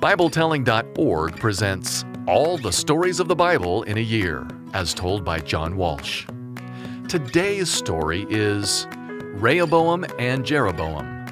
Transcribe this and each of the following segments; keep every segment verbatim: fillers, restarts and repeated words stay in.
Bible Telling dot org presents All the Stories of the Bible in a Year, as told by John Walsh. Today's story is Rehoboam and Jeroboam.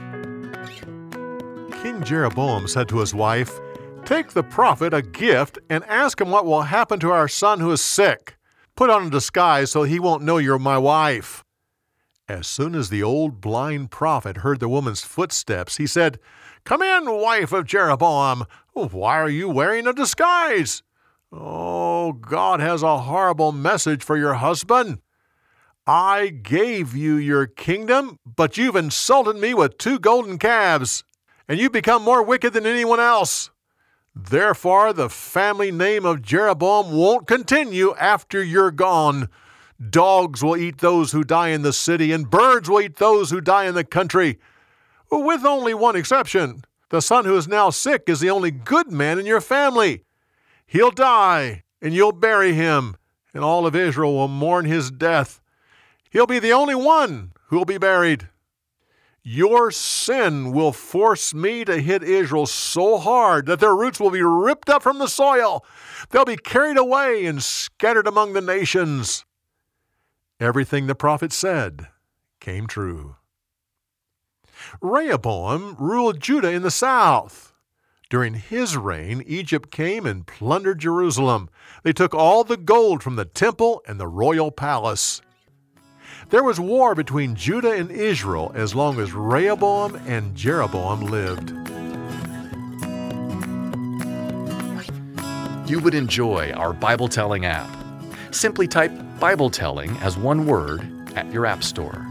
King Jeroboam said to his wife, "Take the prophet a gift and ask him what will happen to our son who is sick. Put on a disguise so he won't know you're my wife." As soon as the old blind prophet heard the woman's footsteps, he said, "Come in, wife of Jeroboam. Why are you wearing a disguise?" "Oh, God has a horrible message for your husband. I gave you your kingdom, but you've insulted me with two golden calves, and you've become more wicked than anyone else. Therefore, the family name of Jeroboam won't continue after you're gone. Dogs will eat those who die in the city, and birds will eat those who die in the country. With only one exception. The son who is now sick is the only good man in your family. He'll die, and you'll bury him, and all of Israel will mourn his death. He'll be the only one who will be buried. Your sin will force me to hit Israel so hard that their roots will be ripped up from the soil. They'll be carried away and scattered among the nations." Everything the prophet said came true. Rehoboam ruled Judah in the south. During his reign, Egypt came and plundered Jerusalem. They took all the gold from the temple and the royal palace. There was war between Judah and Israel as long as Rehoboam and Jeroboam lived. You would enjoy our Bible Telling app. Simply type Bible Telling as one word at your app store.